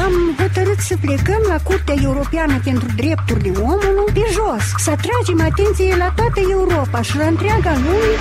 am hotărât să plecăm la Curtea Europeană pentru Drepturile Omului pe jos, să atragem atenție la toată Europa și la întreaga lume.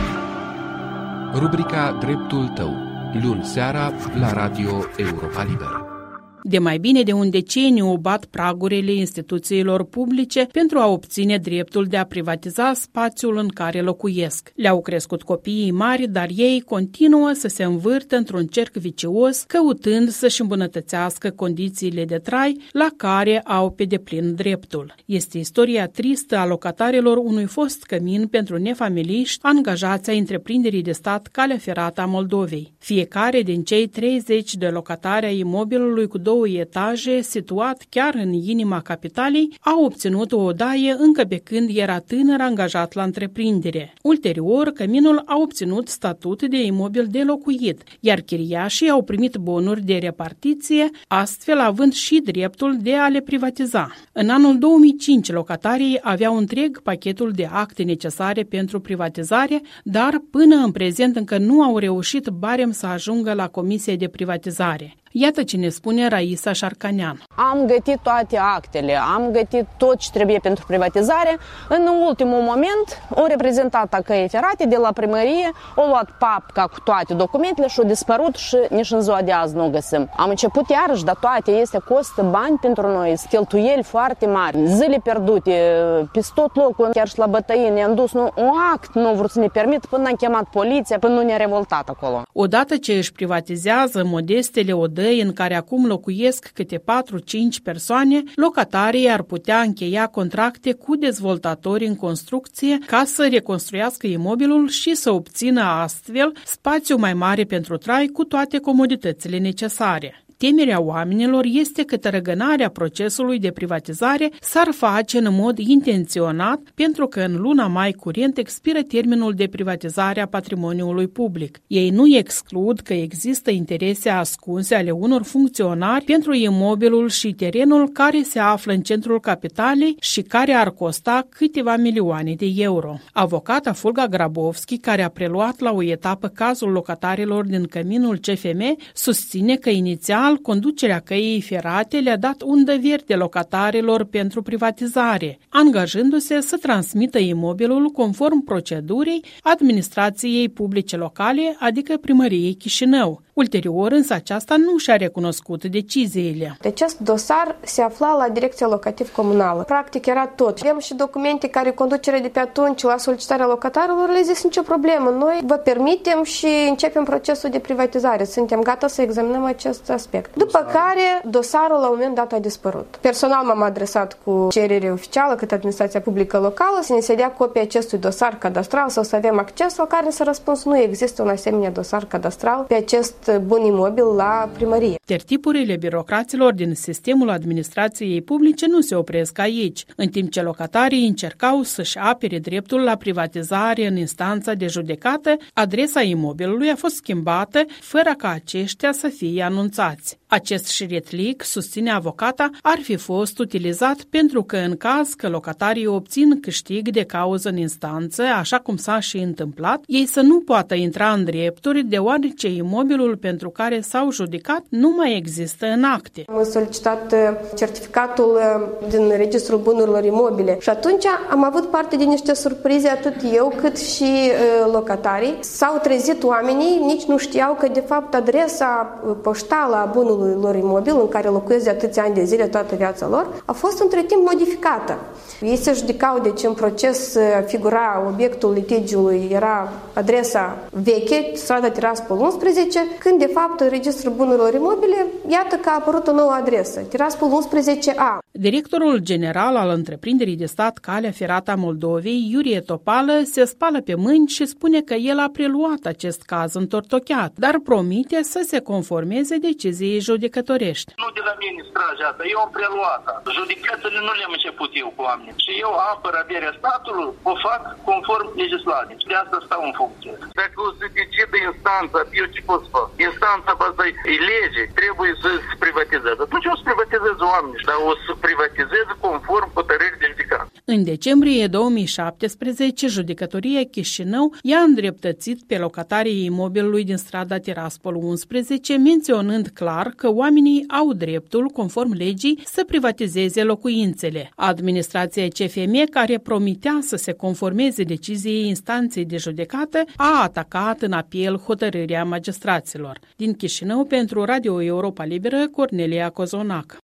Rubrica Dreptul tău, luni seara la Radio Europa Liberă. De mai bine de un deceniu bat pragurile instituțiilor publice pentru a obține dreptul de a privatiza spațiul în care locuiesc. Le-au crescut copiii mari, dar ei continuă să se învârtă într-un cerc vicios, căutând să-și îmbunătățească condițiile de trai la care au pe deplin dreptul. Este istoria tristă a locatarilor unui fost cămin pentru nefamiliști angajați a întreprinderii de stat Calea Ferată a Moldovei. Fiecare din cei 30 de locatari ai imobilului cu 2 etaje, situat chiar în inima capitalei, au obținut o odaie încă pe când era tânăr angajat la întreprindere. Ulterior, căminul a obținut statut de imobil de locuit, iar chiriașii au primit bonuri de repartiție, astfel având și dreptul de a le privatiza. În anul 2005, locatarii aveau întreg pachetul de acte necesare pentru privatizare, dar până în prezent încă nu au reușit barem să ajungă la Comisia de Privatizare. Iată ce ne spune Raisa Șarcanean. Am gătit toate actele, am gătit tot ce trebuie pentru privatizare. În ultimul moment, o reprezentantă a Căii Ferate de la primărie a luat papca cu toate documentele și a dispărut și nici în ziua de azi nu o găsim. Am început iarăși, dar toate costă bani pentru noi, cheltuieli foarte mari, zile pierdute, pe tot locul, chiar și la bătăie ne-am dus, un act nu vrut să ne permit până am chemat poliția, până nu ne-a revoltat acolo. Odată ce își privatizează modestele odăi în care acum locuiesc câte 4-5 persoane, locatarii ar putea încheia contracte cu dezvoltatori în construcție ca să reconstruiască imobilul și să obțină astfel spațiu mai mare pentru trai cu toate comoditățile necesare. Temerea oamenilor este că tărăgânarea procesului de privatizare s-ar face în mod intenționat pentru că în luna mai curent expiră termenul de privatizare a patrimoniului public. Ei nu exclud că există interese ascunse ale unor funcționari pentru imobilul și terenul care se află în centrul capitalei și care ar costa câteva milioane de euro. Avocata Fulga Grabovski, care a preluat la o etapă cazul locatarilor din căminul CFM, susține că inițial conducerea Căii Ferate le-a dat undă verde locatarilor pentru privatizare, angajându-se să transmită imobilul conform procedurii administrației publice locale, adică primăriei Chișinău. Ulterior, însă, aceasta nu și-a recunoscut deciziile. Acest dosar se afla la Direcția Locativ-Comunală. Practic era tot. Avem și documente care conducerea de pe atunci la solicitarea locatarilor le-a zis nicio problemă. Noi vă permitem și începem procesul de privatizare. Suntem gata să examinăm acest aspect. După care dosarul la un moment dat a dispărut. Personal m-am adresat cu cerere oficială către administrația publică locală să ne se dea copia acestui dosar cadastral sau să avem acces, la care s-a răspuns nu există un asemenea dosar cadastral pe acest bun imobil la primărie. Tertipurile birocraților din sistemul administrației publice nu se opresc aici, în timp ce locatarii încercau să-și apere dreptul la privatizare în instanța de judecată, adresa imobilului a fost schimbată fără ca aceștia să fie anunțați. Acest șiretlic, susține avocata, ar fi fost utilizat pentru că în caz că locatarii obțin câștig de cauză în instanță, așa cum s-a și întâmplat, ei să nu poată intra în drepturi deoarece imobilul pentru care s-au judecat nu mai există în acte. Am solicitat certificatul din Registrul Bunurilor Imobile și atunci am avut parte de niște surprize, atât eu cât și locatarii. S-au trezit oamenii, nici nu știau că de fapt adresa poștală a bunului lor imobil, în care locuiesc de atâția ani de zile, toată viața lor, a fost între timp modificată. Ei se judecau, deci în proces figura obiectul litigiului, era adresa veche, strada Tiraspol 11, când de fapt în Registrul Bunurilor Imobile, iată că a apărut o nouă adresă, Tiraspol 11A. Directorul general al întreprinderii de stat Calea Ferată a Moldovei, Iurie Topală, se spală pe mâini și spune că el a preluat acest caz întortocheat, dar promite să se conformeze deciziei judecătorești. Nu de la mine strage asta, eu am preluat. Judecățile nu le-am început eu cu oameni. Și eu apăr averea statului, o fac conform legislației. De asta stau în funcție. Dacă o să decidă instanța, eu ce pot să fac? Instanța asta e lege, trebuie să se privatizeze. Atunci o să privatizeze oamenii, dar o să privatizeze conform hotărârii de judecată. În decembrie 2017, judecătoria Chișinău i-a îndreptățit pe locatarii imobilului din strada Tiraspol 11, menționând clar că oamenii au dreptul, conform legii, să privatizeze locuințele. Administrația CFM, care promitea să se conformeze deciziei instanței de judecată, a atacat în apel hotărârea magistraților. Din Chișinău, pentru Radio Europa Liberă, Cornelia Cozonac.